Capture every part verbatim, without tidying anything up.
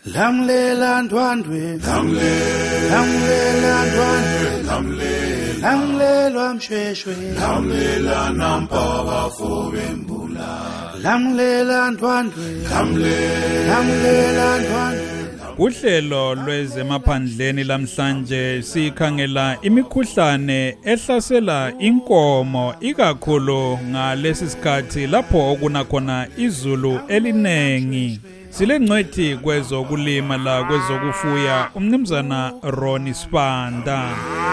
Lamlela ndwandwe, lamlela ndwandwe, lamlela mshweshwe, lamlela nampaba fobembula, lamlela ndwandwe, lamlela ndwandwe. Uhlelo lwezemaphandleni lamhlanje sikhangela imikhuhlane ehlasela inkomo ikakhulu ngalesi sikhathi lapho okuna khona izulu elinengi. Silengcwethi kwezokulima la kwezokufuya umnumzana Ronnie Sibanda.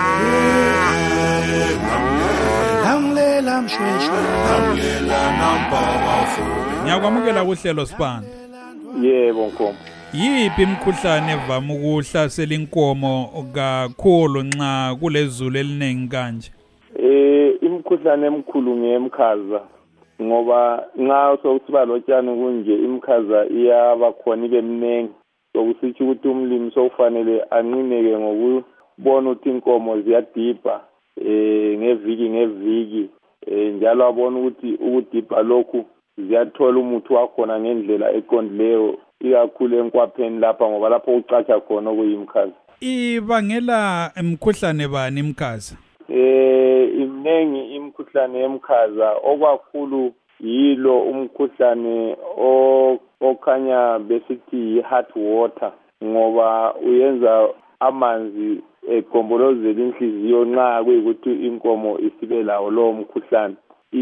Lamlela mshweshwe, lamlela nampaba fobembula. Ngiyakwamukela kuhlelo Sibanda. Yebo nkomo. Yiphi imikhuhlane evama ukuhlasela inkomo kakhulu nxa kulezulu eliningi kanje? Eh imikhuhlane emkhulu ngemkhaza ngoba nxa sokusiba lotshani kunje imikhaza iyaba khona ibe mningi sokusithi ukuthi umlimi sokufanele anqineke ngokubona ukuthi inkomo ziyadipha eh ngeviki ngeviki eh njalo abona ukuthi ukudipha lokhu ziyathola umuthi wakhona ngendlela eqondileyo ikakhulu enkwapheni lapha ngoba lapho ucatsha khona okuyimkhaza. Ibangela imkhuhlane bani imkhaza? Eh imnengi imkhuhlane yemkhaza okwakhulu yilo umkhuhlane okhanya besithi heart water ngoba uyenza amanzi egombolozela inhliziyo nxa kuyikuthi inkomo isibe lawo lo mkhuhlane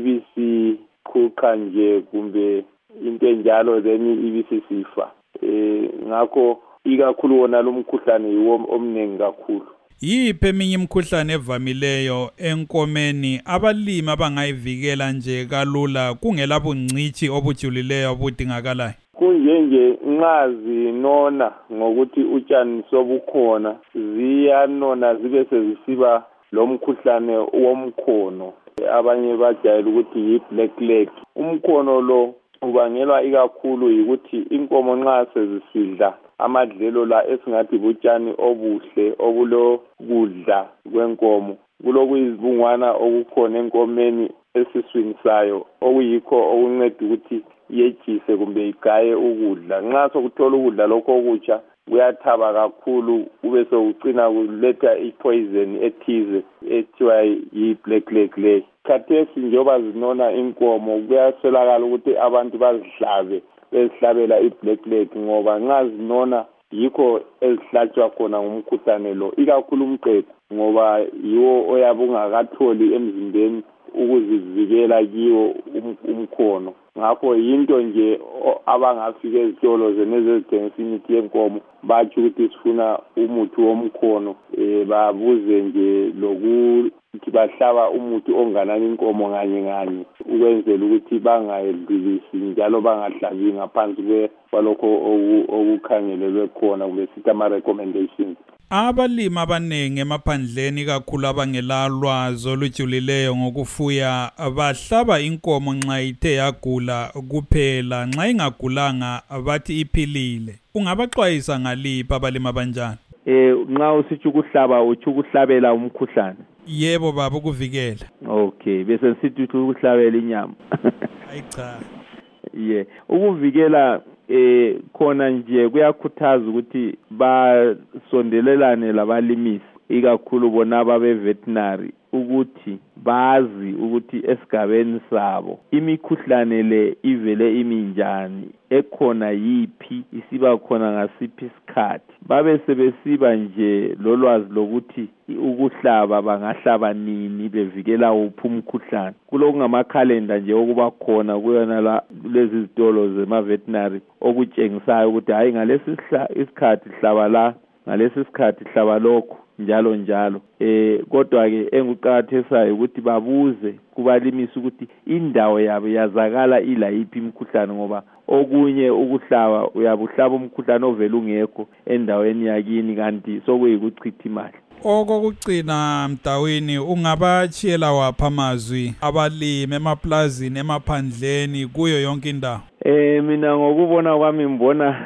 ibisi khukha nje kumbe into enjalo then ibisisifa eh ngakho ikakhulu wona lo mkhuhlane yiwo omningi kakhulu. Yiphi eminye imikhuhlane evamileyo enkomeni abalimi abangayivikela nje kalula kungela bungcithi obujulileyo obudingakalayo? Kunjenje nxa zinona ngokuthi utshani sobukhona ziyanona zibe sezisiba lo mkhuhlane womkhono abanye bajayela ukuthi yi-black leg. Umkhono lo ubangelwa ikakhulu yikuthi inkomo nxa sezisidla amadlelo la esingathi butshani obuhle obulo kudla kwenkomo kulokuyizibungwana okukhona enkomeni esiswini sayo okuyikho okunceda ukuthi yejise kumbe igaye ukudla. Nxa sokuthola ukudla lokho okutsha kuyathaba kakhulu ube sokucina kuletha ipoison ethize ethiwa yi-black leg le. Khathesi njengoba zinona inkomo kuyaswelakala ukuthi abantu bazihlabe bezihlabela i-black leg ngoba nxa zinona yikho ezihlatshwa khona ngumkhuhlane lo ikakhulu umqephu ngoba yiwo oyabe ungakatholi emzimbeni ukuzivikela kiwo umkhono. Ngakho yinto nje abangafika ezitolo zenezezithengisa imithi yenkomo bathi ukuthi sifuna umuthi womkhono eh babuze nje lokuthi bahlaba umuthi onganani inkomo nganye nganye ukwenzela ukuthi bangayedlulisi njalo bangahlabi ngaphansi kwalokho okukhangelelwe khona kumbe sithi ama recommendations. Abalimi abanengi emaphandleni kakhulu abangelalwazi olujulileyo ngokufuya bahlaba inkomo nxa ithe yagula kuphela, nxa ingagulanga bathi iphilile. Ungabaxwayisa ngaliphi abalimi abanjani? Eh nxa usithi ukuhlaba uthi ukuhlabela umkhuhlane? Yebo baba, ukuvikela. Okay, bese sithi ukuhlabela inyama. Hayi cha. Yeah, ukuvikela eh khona nje kuyakhuthaza ukuthi basondelelane labalimisi ikakhulu bona babe veterinary ukuthi bazi ukuthi esigabeni sabo imikhuhlane le ivele iminjani ekhona yiphi isiba khona ngasiphi isikhathi babe sebesiba nje lolwazi lokuthi ukuhlaba bangahlaba nini bevikela uphi umkhuhlane. Kulokungamakhalenda nje okuba khona kuyona la lezi zitolo zema veterinary okutshengisayo ukuthi hayi ngalesi isikhathi hlaba la ngalesi isikhathi hlaba lokho njalo njalo. Eh kodwa ke enguqhathisayo ukuthi babuze kubalimisa ukuthi indawo yabo yazakala ila yiphi imikhuhlane ngoba okunye ukuhlaba uyabuhlaba umkhuhlane ovela ungekho endaweni yakini kanti sokuyikuchitha imali. Okokucina Mdawini, ungabachiyela wapha amazwi abalimi emaplazini emaphandleni kuyo yonke indawo? Eh mina ngokubona kwami ngibona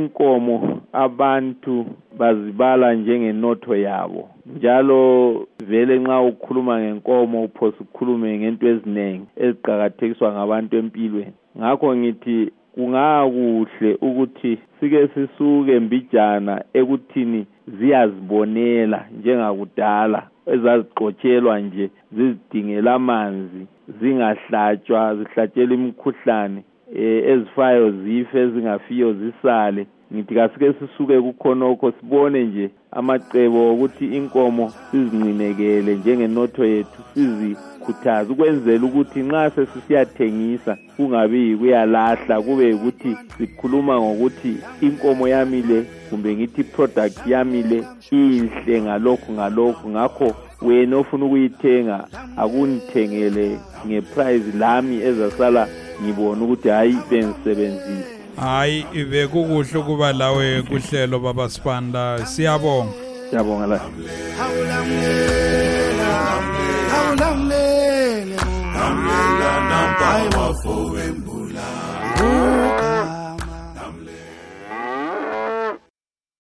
inkomo abantu bazibala njengenotho yabo njalo vele nxa ukhuluma ngenkomo uphosa ukukhulume ngento eziningi eziqhakathekiswa ngabantu empilweni. Ngakho ngithi kungakuhle ukuthi sike sisuke mbijana ekuthini ziyazibonela njengakudala ezaziqotshelwa nje zizidingela amanzi zingahlatshwa zihlatshela imikhuhlane ezifayo zife ezingafiyo zisale. Ngithi kasike sisuke kukhonokho sibone nje amacebo ukuthi inkomo sizinqinekele njengenotho yethu sizikhuthaza ukwenzela ukuthi nxa sesiyathengisa kungabi kuyalahla kube ukuthi sikhuluma ngokuthi inkomo yami le kumbe ngithi product yami le inhle ngalokho ngalokho ngakho wena ofuna ukuyithenga akunithengele ngeprice lami ezasala ngibona ukuthi hayi bensebenzisa. Hayi ibe kukuhle ukuba lawe kuhlelo baba Sibanda siyabonga. Siyabonga la. Hawulamlela hawulamlela hawulamlela nampa wafowembula.